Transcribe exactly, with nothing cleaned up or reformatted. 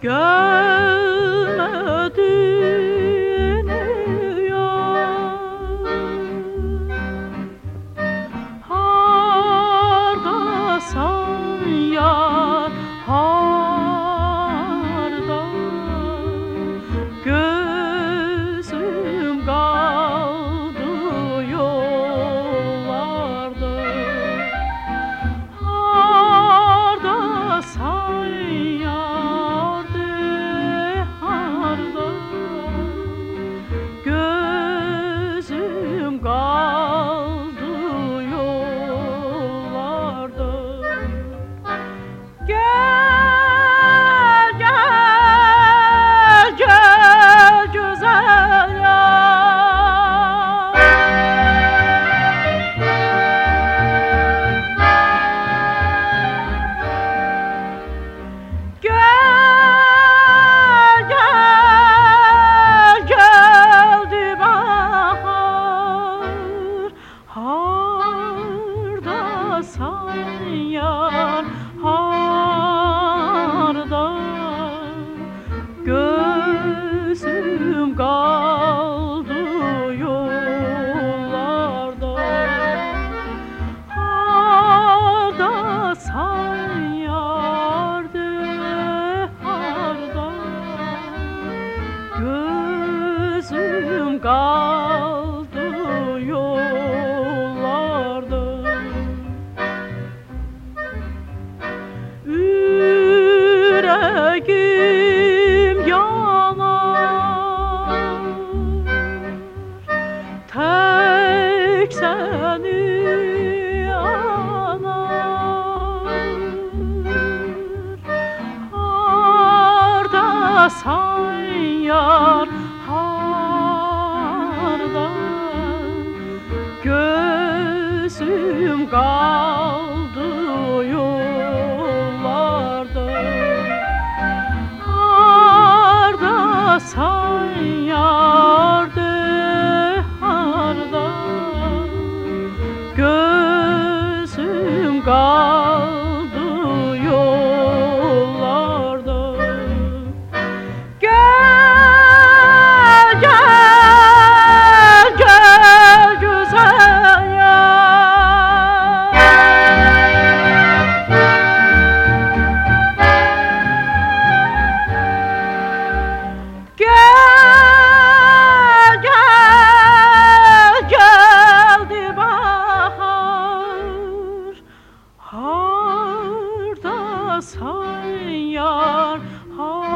Gelmedin yar, hardasan yar, harda. Gözüm kaldı yollarda, hardasan yar de harda. Gözüm kaldı yollarda. Gel gel gel güzel yar, gel gel geldi bahar, hardasan yar, harda. Gözüm kaldı yollarda, hardasan yar de harda. Gözüm kaldı yollarda. Yüreğim yanar, tek seni anar. Hardasan yar, harda. Gözüm kaldı yollarda, hardasan yar de harda. Gözüm kaldı yollarda. Gel gel gel güzel yar, gel gel geldi bahar, hardasan yar, har